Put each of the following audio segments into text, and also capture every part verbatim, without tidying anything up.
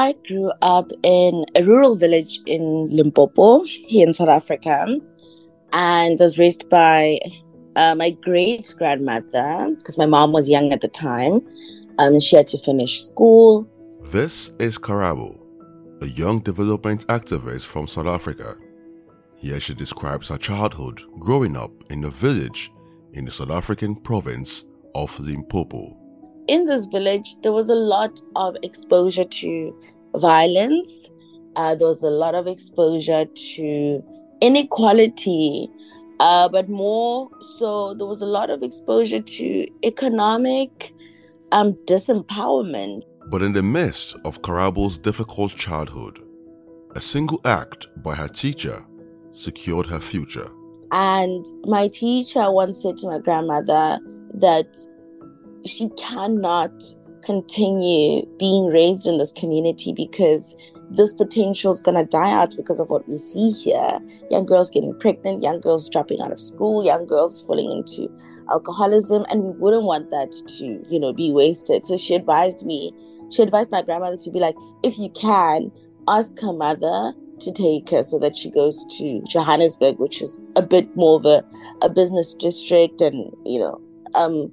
I grew up in a rural village in Limpopo, here in South Africa, and I was raised by uh, my great grandmother because my mom was young at the time. Um, she had to finish school. This is Karabo, a young development activist from South Africa. Here she describes her childhood growing up in a village in the South African province of Limpopo. In this village, there was a lot of exposure to violence. Uh, there was a lot of exposure to inequality, uh, but more so, there was a lot of exposure to economic um, disempowerment. But in the midst of Karabo's difficult childhood, a single act by her teacher secured her future. And my teacher once said to my grandmother that she cannot continue being raised in this community because this potential is going to die out because of what we see here. Young girls getting pregnant, young girls dropping out of school, young girls falling into alcoholism, and we wouldn't want that to, you know, be wasted. So she advised me, she advised my grandmother to be like, if you can, ask her mother to take her so that she goes to Johannesburg, which is a bit more of a, a business district and, you know, um,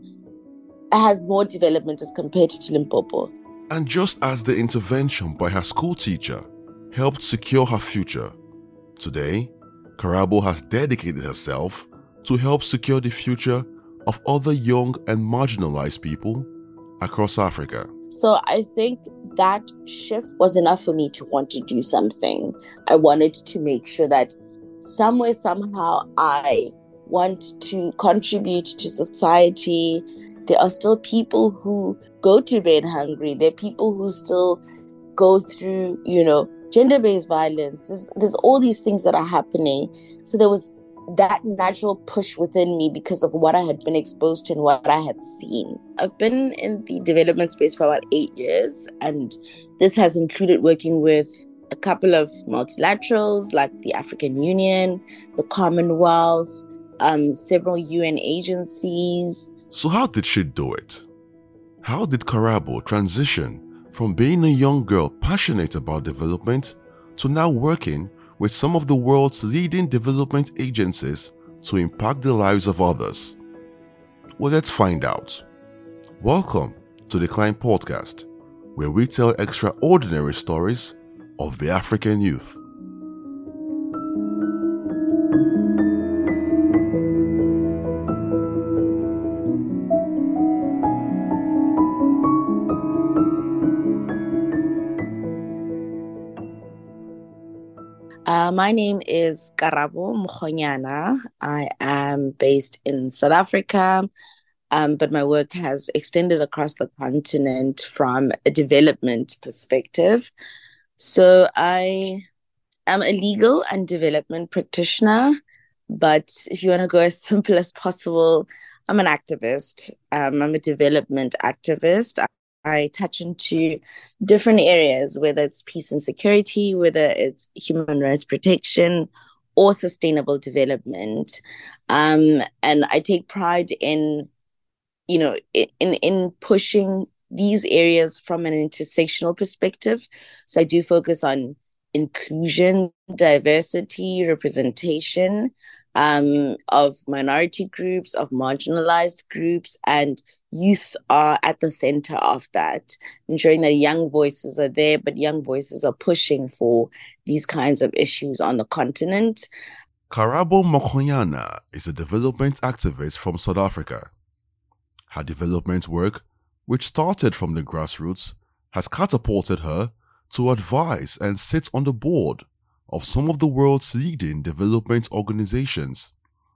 has more development as compared to Limpopo. And just as the intervention by her school teacher helped secure her future, today, Karabo has dedicated herself to help secure the future of other young and marginalized people across Africa. So I think that shift was enough for me to want to do something. I wanted to make sure that somewhere, somehow, I want to contribute to society. There are still people who go to bed hungry. There are people who still go through, you know, gender-based violence. There's, there's all these things that are happening. So there was that natural push within me because of what I had been exposed to and what I had seen. I've been in the development space for about eight years, and this has included working with a couple of multilaterals like the African Union, the Commonwealth, um, several U N agencies. So how did she do it? How did Karabo transition from being a young girl passionate about development to now working with some of the world's leading development agencies to impact the lives of others? Well, let's find out. Welcome to the Klein Podcast, where we tell extraordinary stories of the African youth. Uh, my name is Karabo Mkhonyana. I am based in South Africa, um, but my work has extended across the continent from a development perspective. So I am a legal and development practitioner, but if you want to go as simple as possible, I'm an activist. Um, I'm a development activist. I touch into different areas, whether it's peace and security, whether it's human rights protection or sustainable development. Um, and I take pride in, you know, in, in pushing these areas from an intersectional perspective. So I do focus on inclusion, diversity, representation um, of minority groups, of marginalized groups, and youth are at the center of that, ensuring that young voices are there, but young voices are pushing for these kinds of issues on the continent. Karabo Mkhonyana is a development activist from South Africa. Her development work, which started from the grassroots, has catapulted her to advise and sit on the board of some of the world's leading development organizations.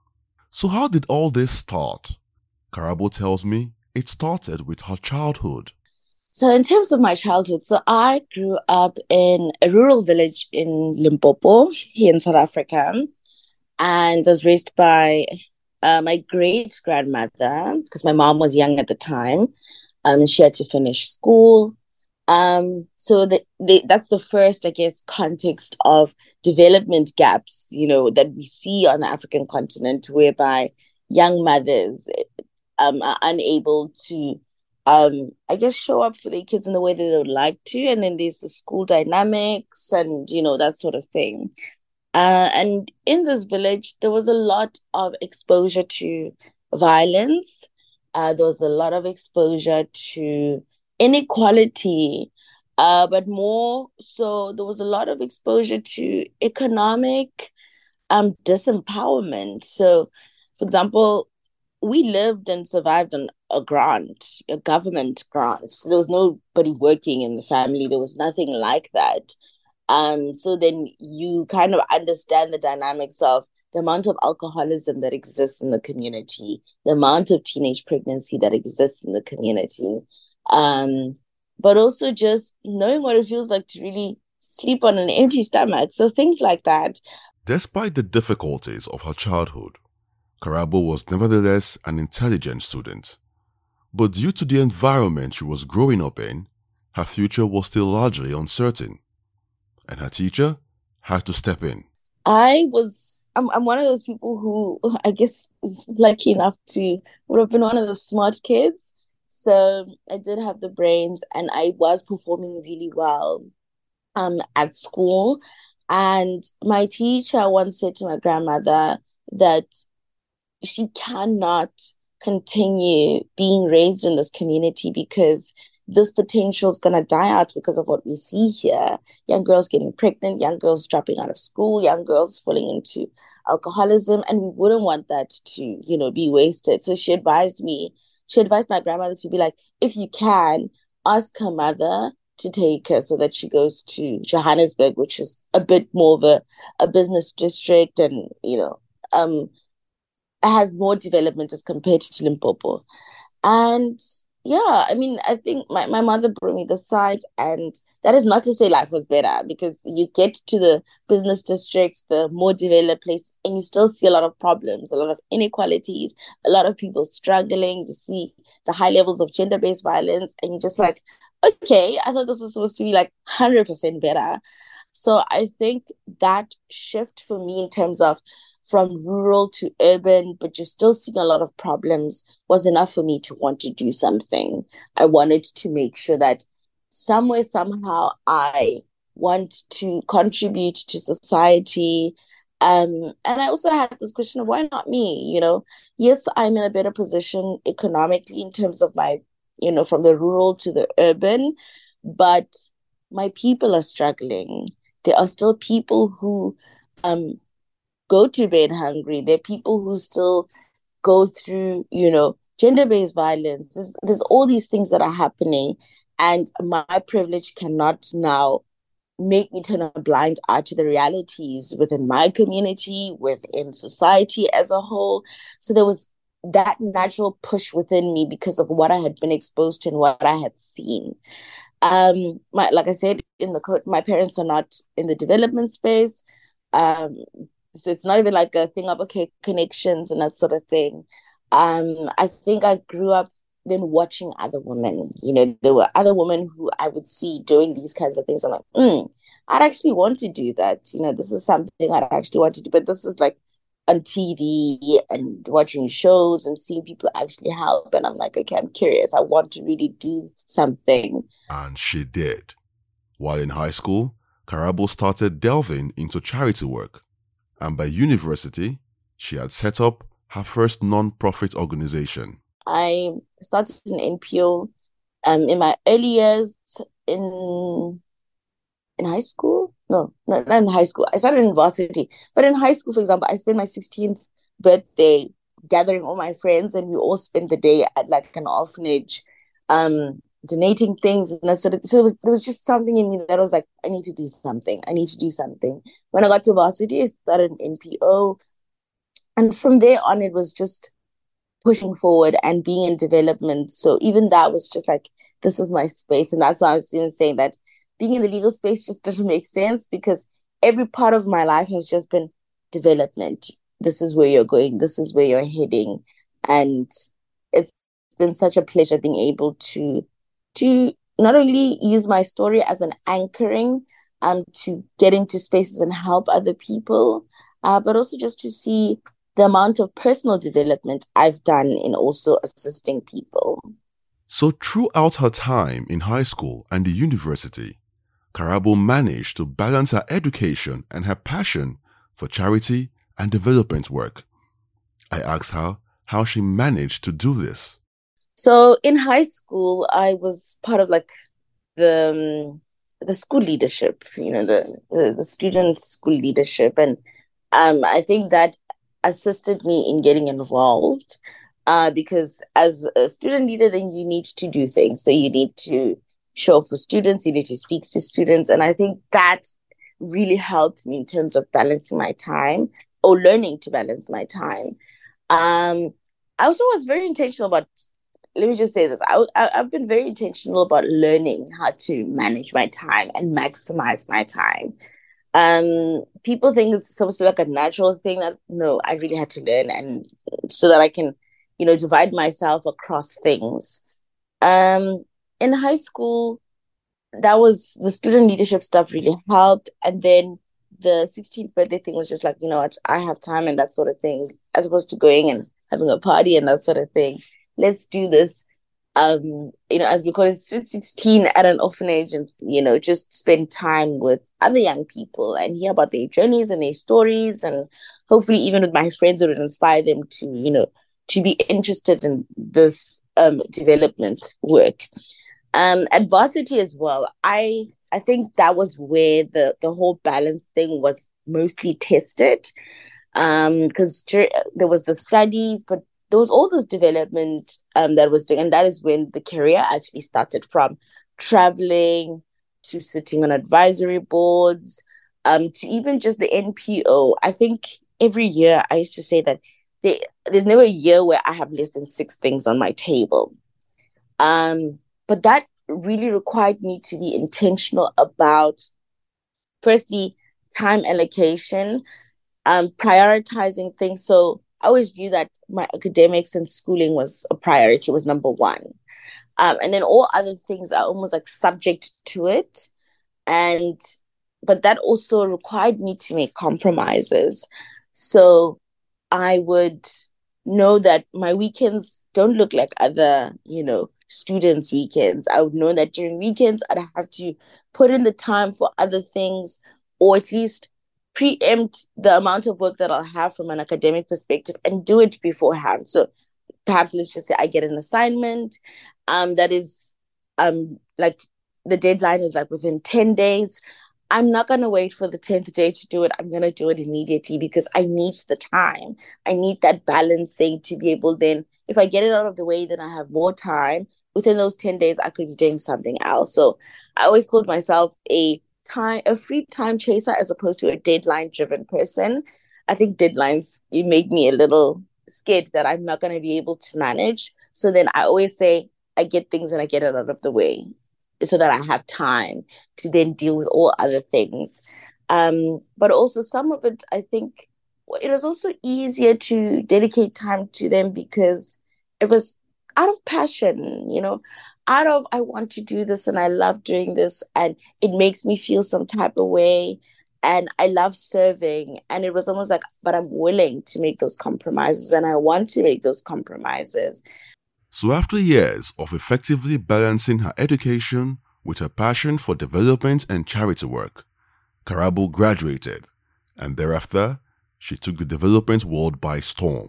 So how did all this start? Karabo tells me it started with her childhood. So in terms of my childhood, so I grew up in a rural village in Limpopo, here in South Africa. And I was raised by uh, my great grandmother because my mom was young at the time. Um, she had to finish school. Um, so the, the, that's the first, I guess, context of development gaps, you know, that we see on the African continent, whereby young mothers um, are unable to um, I guess, show up for their kids in the way that they would like to. And then there's the school dynamics and, you know, that sort of thing. Uh, and in this village, there was a lot of exposure to violence. Uh, there was a lot of exposure to inequality, uh, but more so, there was a lot of exposure to economic um, disempowerment. So, for example, we lived and survived on a grant, a government grant. So there was nobody working in the family. There was nothing like that. Um, so then you kind of understand the dynamics of the amount of alcoholism that exists in the community, the amount of teenage pregnancy that exists in the community, um, but also just knowing what it feels like to really sleep on an empty stomach. So things like that. Despite the difficulties of her childhood, Karabo was nevertheless an intelligent student. But due to the environment she was growing up in, her future was still largely uncertain. And her teacher had to step in. I was, I'm, I'm one of those people who I guess was lucky enough to would have been one of the smart kids. So I did have the brains and I was performing really well um, at school. And my teacher once said to my grandmother that she cannot continue being raised in this community because this potential is going to die out because of what we see here. Young girls getting pregnant, young girls dropping out of school, young girls falling into alcoholism, and we wouldn't want that to, you know, be wasted. So she advised me, she advised my grandmother to be like, if you can, ask her mother to take her so that she goes to Johannesburg, which is a bit more of a, a business district and, you know, um, has more development as compared to Limpopo. And yeah, I mean, I think my, my mother brought me the site, and that is not to say life was better because you get to the business districts, the more developed places, and you still see a lot of problems, a lot of inequalities, a lot of people struggling. You see the high levels of gender-based violence, and you're just like, okay, I thought this was supposed to be like one hundred percent better. So I think that shift for me in terms of from rural to urban, but you're still seeing a lot of problems, was enough for me to want to do something. I wanted to make sure that somewhere, somehow, I want to contribute to society. Um, and I also had this question of why not me? You know, yes, I'm in a better position economically in terms of my, you know, from the rural to the urban, but my people are struggling. There are still people who um go to bed hungry. There are people who still go through, you know, gender-based violence. There's, there's all these things that are happening, and my privilege cannot now make me turn a blind eye to the realities within my community, within society as a whole. So there was that natural push within me because of what I had been exposed to and what I had seen. Um, my like I said in the my parents are not in the development space. Um, so it's not even like a thing of, okay, connections and that sort of thing. Um, I think I grew up then watching other women. You know, there were other women who I would see doing these kinds of things. I'm like, mm, I'd actually want to do that. You know, this is something I'd actually want to do. But this is like on T V and watching shows and seeing people actually help. And I'm like, okay, I'm curious. I want to really do something. And she did. While in high school, Karabo started delving into charity work. And by university, she had set up her first non-profit organization. I started an N P O um, in my early years in in high school. No, no, not in high school. I started in varsity. But in high school, for example, I spent my sixteenth birthday gathering all my friends, and we all spent the day at like an orphanage, um, donating things. And that sort of, so it was, there was just something in me that was like, I need to do something. I need to do something. When I got to varsity, I started an N P O. And from there on, it was just pushing forward and being in development. So even that was just like, this is my space. And that's why I was even saying that being in the legal space just doesn't make sense, because every part of my life has just been development. This is where you're going. This is where you're heading. And it's been such a pleasure being able to, to not only use my story as an anchoring, um, to get into spaces and help other people, uh, but also just to see the amount of personal development I've done in also assisting people. So throughout her time in high school and the university, Karabo managed to balance her education and her passion for charity and development work. I asked her how she managed to do this. So in high school, I was part of like the um, the school leadership, you know, the, the the student school leadership, and um, I think that assisted me in getting involved. Uh, because as a student leader, then you need to do things. So you need to show up for students, you need to speak to students, and I think that really helped me in terms of balancing my time or learning to balance my time. Um, I also was very intentional about, let me just say this. I, I, I've been very intentional about learning how to manage my time and maximize my time. Um, people think it's supposed to be like a natural thing that, no, I really had to learn and so that I can, you know, divide myself across things. Um, in high school, that was the student leadership stuff really helped. And then the sixteenth birthday thing was just like, you know what, I have time and that sort of thing, as opposed to going and having a party and that sort of thing. Let's do this. Um, you know, as because it's sixteen at an orphanage and, you know, just spend time with other young people and hear about their journeys and their stories. And hopefully, even with my friends, it would inspire them to, you know, to be interested in this um, development work. Um, at varsity as well, I I think that was where the the whole balance thing was mostly tested. Um, because there was the studies, but there was all this development um that was doing, and that is when the career actually started, from traveling to sitting on advisory boards, um, to even just the N P O. I think every year I used to say that there, there's never a year where I have less than six things on my table. Um, but that really required me to be intentional about, firstly, time allocation, um, prioritizing things. So I always view that my academics and schooling was a priority, was number one. Um, and then all other things are almost like subject to it. And, but that also required me to make compromises. So I would know that my weekends don't look like other, you know, students' weekends. I would know that during weekends, I'd have to put in the time for other things, or at least preempt the amount of work that I'll have from an academic perspective and do it beforehand. So perhaps let's just say I get an assignment um, that is um, like the deadline is like within ten days. I'm not going to wait for the tenth day to do it. I'm going to do it immediately because I need the time. I need that balancing to be able, then, if I get it out of the way, then I have more time. Within those ten days, I could be doing something else. So I always called myself a time, a free time chaser as opposed to a deadline driven person. I think deadlines, it made me a little scared that I'm not going to be able to manage. So then I always say I get things and I get it out of the way so that I have time to then deal with all other things. Um, but also some of it, I think it was also easier to dedicate time to them because it was out of passion, you know, out of I want to do this and I love doing this and it makes me feel some type of way and I love serving. And it was almost like, but I'm willing to make those compromises and I want to make those compromises. So after years of effectively balancing her education with her passion for development and charity work, Karabo graduated, and thereafter, she took the development world by storm.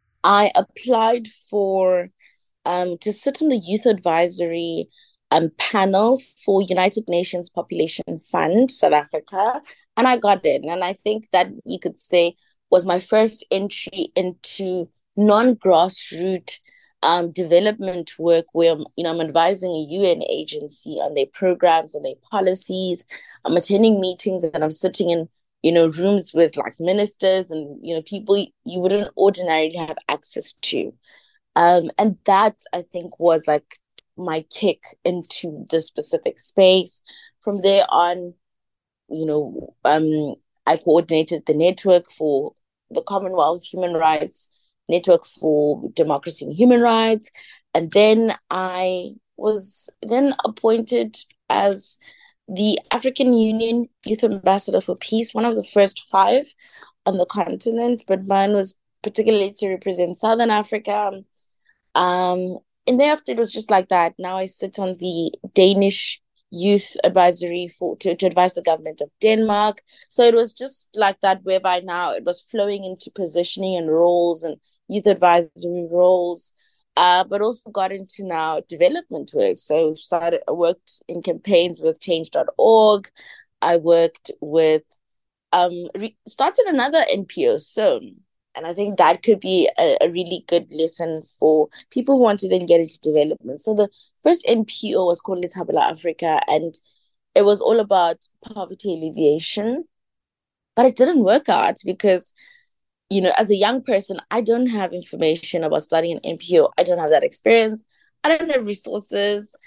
I applied for um, to sit on the youth advisory um, panel for United Nations Population Fund South Africa, and I got in. And I think that you could say was my first entry into non-grassroots um, development work, where you know I'm advising a U N agency on their programs and their policies. I'm attending meetings and I'm sitting in you know rooms with like ministers and you know people you wouldn't ordinarily have access to. Um, and that I think was like my kick into the specific space. From there on, you know, um, I coordinated the network for the Commonwealth Human Rights Network for Democracy and Human Rights. And then I was then appointed as the African Union Youth Ambassador for Peace, one of the first five on the continent, but mine was particularly to represent Southern Africa. Um, and thereafter it was just like that. Now I sit on the Danish youth advisory for to, to advise the government of Denmark. So it was just like that, whereby now it was flowing into positioning and roles and youth advisory roles. Uh, but also got into now development work. So started worked in campaigns with change dot org. I worked with um re- started another N P O soon. And I think that could be a, a really good lesson for people who want to then get into development. So the first N P O was called Letabela Africa, and it was all about poverty alleviation. But it didn't work out because, you know, as a young person, I don't have information about starting an N P O. I don't have that experience. I don't have resources.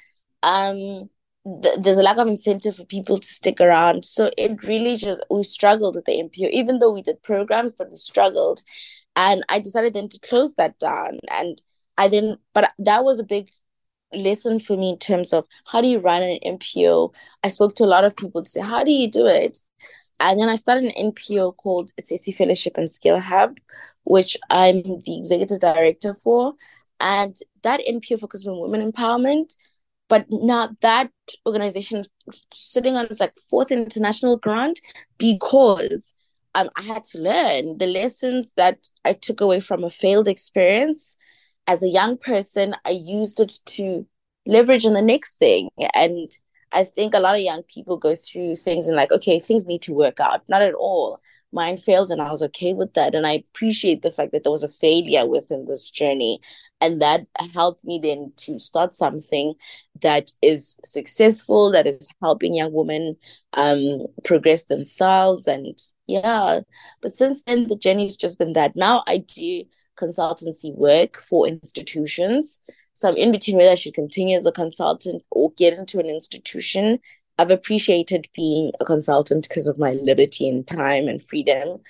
Um, th- there's a lack of incentive for people to stick around. So it really just, we struggled with the N P O, even though we did programs, but we struggled. And I decided then to close that down. And I then, but that was a big lesson for me in terms of how do you run an N P O. I spoke to a lot of people to say, how do you do it? And then I started an N P O called Sesi Fellowship and Skill Hub, which I'm the executive director for. And that N P O focuses on women empowerment. But now that organization is sitting on its like fourth international grant because um, I had to learn the lessons that I took away from a failed experience. As a young person, I used it to leverage on the next thing. And I think a lot of young people go through things and like, okay, things need to work out. Not at all. Mine failed and I was okay with that. And I appreciate the fact that there was a failure within this journey. And that helped me then to start something that is successful, that is helping young women um, progress themselves. And yeah, but since then, the journey's just been that. Now I do consultancy work for institutions. So I'm in between whether I should continue as a consultant or get into an institution. I've appreciated being a consultant because of my liberty and time and freedom.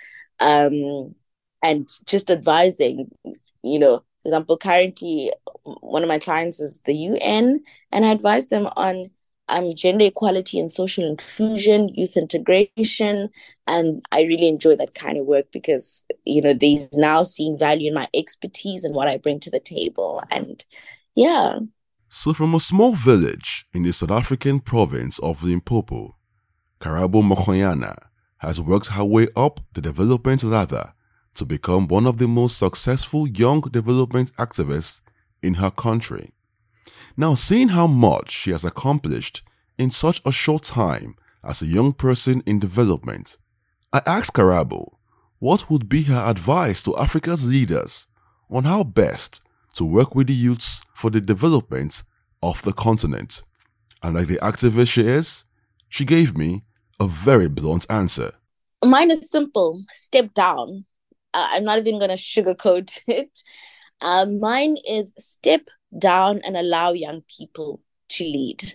Um, and just advising, you know, for example, currently one of my clients is the U N, and I advise them on um, gender equality and social inclusion, youth integration. And I really enjoy that kind of work because, you know, they's now seeing value in my expertise and what I bring to the table. And yeah. So from a small village in the South African province of Limpopo, Karabo Mokoyana has worked her way up the development ladder to become one of the most successful young development activists in her country. Now, seeing how much she has accomplished in such a short time as a young person in development, I asked Karabo what would be her advice to Africa's leaders on how best to work with the youths for the development of the continent. And like the activist she is, she gave me a very blunt answer. Mine is simple: step down. Uh, I'm not even going to sugarcoat it. Uh, mine is step down and allow young people to lead.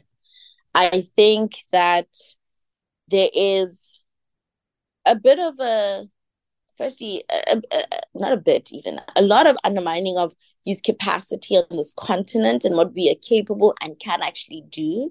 I think that there is a bit of a, firstly, a, a, not a bit even, a lot of undermining of youth capacity on this continent and what we are capable and can actually do.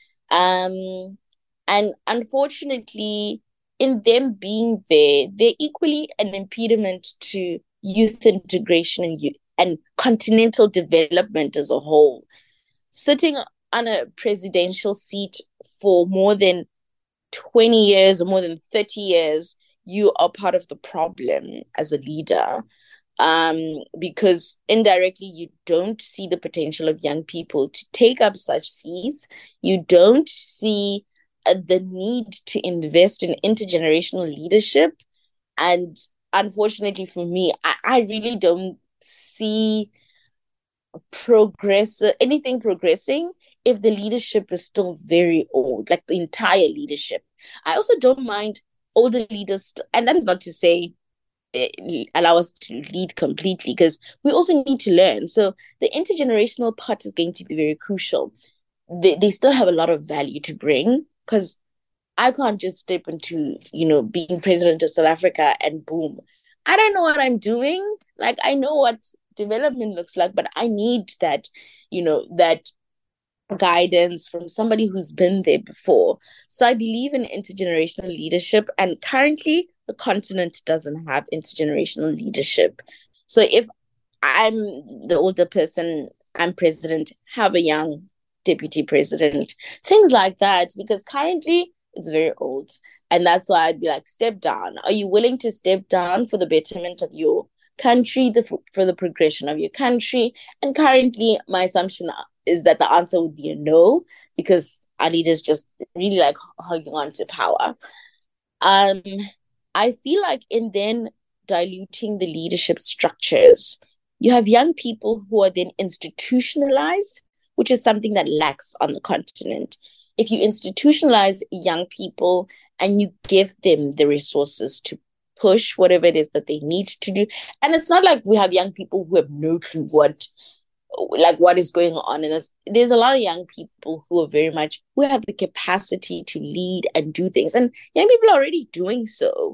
Um, and unfortunately, in them being there, they're equally an impediment to youth integration and youth and continental development as a whole. Sitting on a presidential seat for more than twenty years or more than thirty years, you are part of the problem as a leader. Um, because indirectly you don't see the potential of young people to take up such seats. You don't see uh, the need to invest in intergenerational leadership. And unfortunately for me, I, I really don't see progress, anything progressing if the leadership is still very old, like the entire leadership. I also don't mind older leaders, and that is not to say allow us to lead completely, because we also need to learn. So the intergenerational part is going to be very crucial. They, they still have a lot of value to bring, because I can't just step into, you know, being president of South Africa and boom, I don't know what I'm doing. Like, I know what development looks like, but I need that, you know, that guidance from somebody who's been there before. So I believe in intergenerational leadership, and currently the continent doesn't have intergenerational leadership. So if I'm the older person I'm president, have a young deputy president, things like that, because currently it's very old. And that's why I'd be like, step down. Are you willing to step down for the betterment of your country, the, for the progression of your country? And currently, my assumption is that the answer would be a no, because our leaders just really like holding on to power. Um, I feel like in then diluting the leadership structures, you have young people who are then institutionalized, which is something that lacks on the continent. If you institutionalize young people and you give them the resources to push whatever it is that they need to do, and it's not like we have young people who have no clue what like what is going on in this. There's a lot of young people who are very much who have the capacity to lead and do things, and young people are already doing so.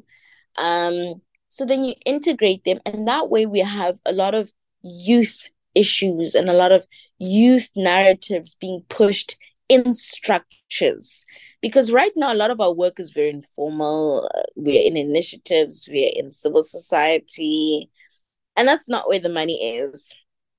Um, so then you integrate them, and that way we have a lot of youth issues and a lot of youth narratives being pushed in structures. Because right now, a lot of our work is very informal. We're in initiatives, we're in civil society, and that's not where the money is.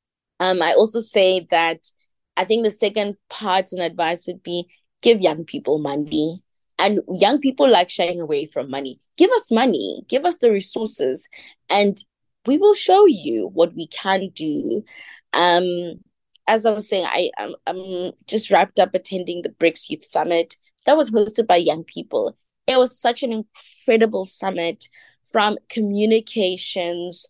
Um, I also say that I think the second part and advice would be give young people money. And young people like shying away from money. Give us money, give us the resources, and we will show you what we can do. Um, as I was saying, I, I'm, I'm just wrapped up attending the BRICS Youth Summit that was hosted by young people. It was such an incredible summit, from communications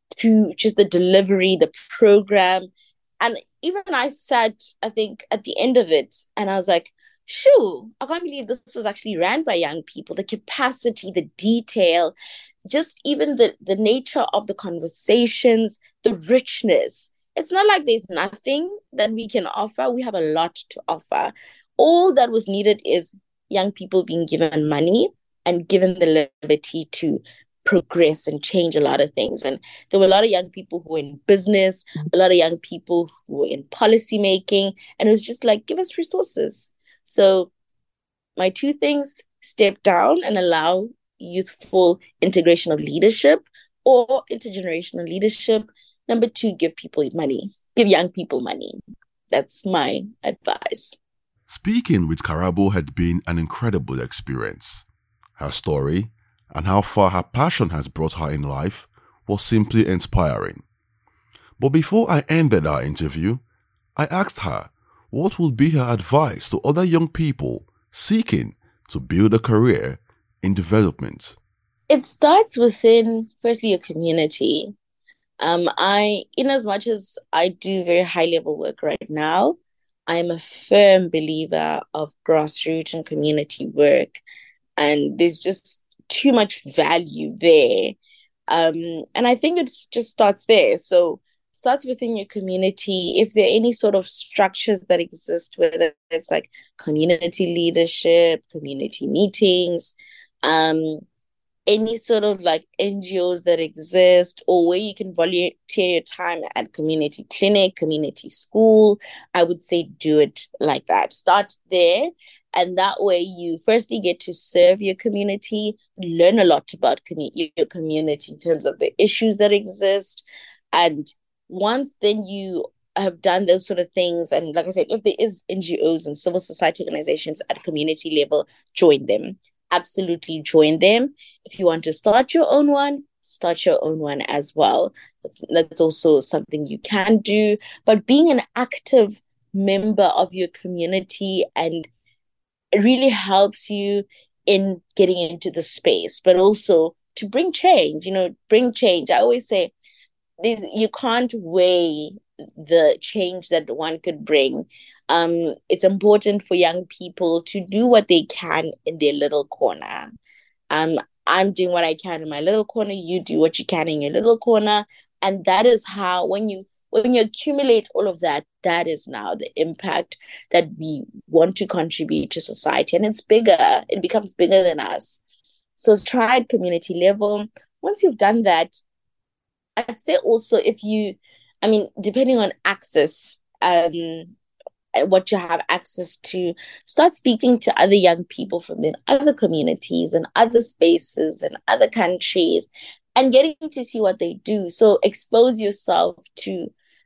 to just the delivery, the program. And even I sat, I think, at the end of it, and I was like, shoo, I can't believe this was actually ran by young people. The capacity, the detail, just even the, the nature of the conversations, the richness. It's not like there's nothing that we can offer. We have a lot to offer. All that was needed is young people being given money and given the liberty to progress and change a lot of things. And there were a lot of young people who were in business, a lot of young people who were in policy making, and it was just like, give us resources. So my two things: step down and allow youthful integration of leadership or intergenerational leadership. Number two, give people money, give young people money. That's my advice. Speaking with Karabo had been an incredible experience. Her story and how far her passion has brought her in life was simply inspiring. But before I ended our interview, I asked her what would be her advice to other young people seeking to build a career in development. It starts within, firstly, your community. Um, I, in as much as I do very high level work right now, I am a firm believer of grassroots and community work. And there's just too much value there. Um, and I think it just starts there. So starts within your community. If there are any sort of structures that exist, whether it's like community leadership, community meetings, um, any sort of like N G Os that exist, or where you can volunteer your time at community clinic, community school, I would say do it like that. Start there. And that way you firstly get to serve your community, learn a lot about commu- your community in terms of the issues that exist. And once then you have done those sort of things, and like I said, if there is N G Os and civil society organizations at community level, join them. Absolutely join them. If you want to start your own one, start your own one as well. That's, that's also something you can do. But being an active member of your community, and it really helps you in getting into the space, but also to bring change, you know, bring change. I always say this, you can't weigh the change that one could bring. Um, it's important for young people to do what they can in their little corner. Um, I'm doing what I can in my little corner. You do what you can in your little corner. And that is how, when you when you accumulate all of that, that is now the impact that we want to contribute to society. And it's bigger. It becomes bigger than us. So try at community level. Once you've done that, I'd say also, if you, I mean, depending on access, um, what you have access to, start speaking to other young people from then other communities and other spaces and other countries, and getting to see what they do. So expose yourself to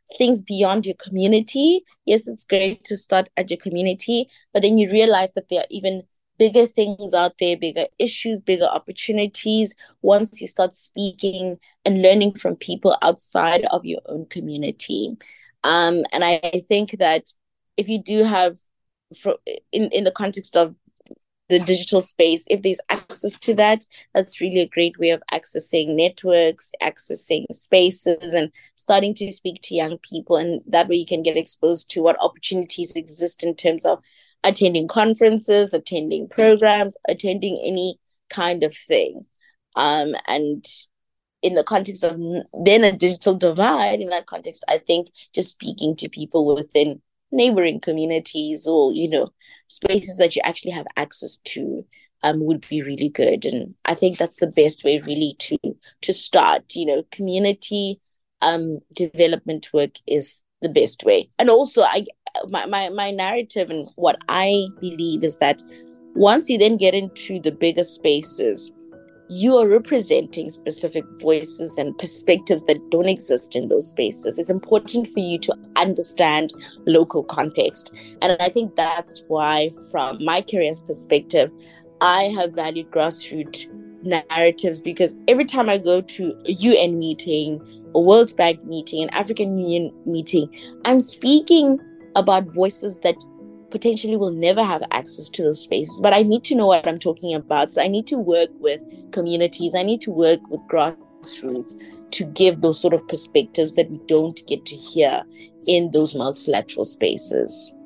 things beyond your community. Yes, it's great to start at your community, but then you realize that there are even bigger things out there, bigger issues, bigger opportunities once you start speaking and learning from people outside of your own community. Um, and I, I think that if you do have, for, in, in the context of the digital space, if there's access to that, that's really a great way of accessing networks, accessing spaces, and starting to speak to young people. And that way you can get exposed to what opportunities exist in terms of attending conferences, attending programs, attending any kind of thing. Um, and in the context of then a digital divide, in that context, I think just speaking to people within neighboring communities or, you know, spaces that you actually have access to um, would be really good. And I think that's the best way really to to start. You know, community um, development work is the best way. And also, I my, my, my narrative and what I believe is that once you then get into the bigger spaces, you are representing specific voices and perspectives that don't exist in those spaces. It's important for you to understand local context. And I think that's why, from my career's perspective, I have valued grassroots narratives, because every time I go to a U N meeting, a World Bank meeting, an African Union meeting, I'm speaking about voices that potentially will never have access to those spaces, but I need to know what I'm talking about. So I need to work with communities. I need to work with grassroots to give those sort of perspectives that we don't get to hear in those multilateral spaces.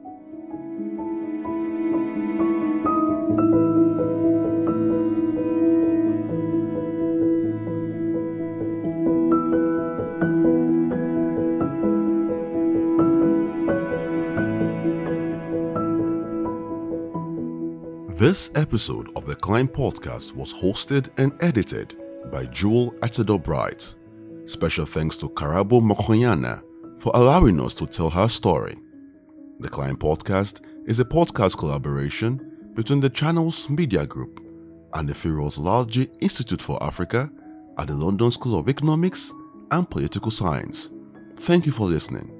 This episode of the Climb Podcast was hosted and edited by Jewel Atado-Bright. Special thanks to Karabo Mokhonyana for allowing us to tell her story. The Climb Podcast is a podcast collaboration between the Channels Media Group and the Firoz Lalji Institute for Africa at the London School of Economics and Political Science. Thank you for listening.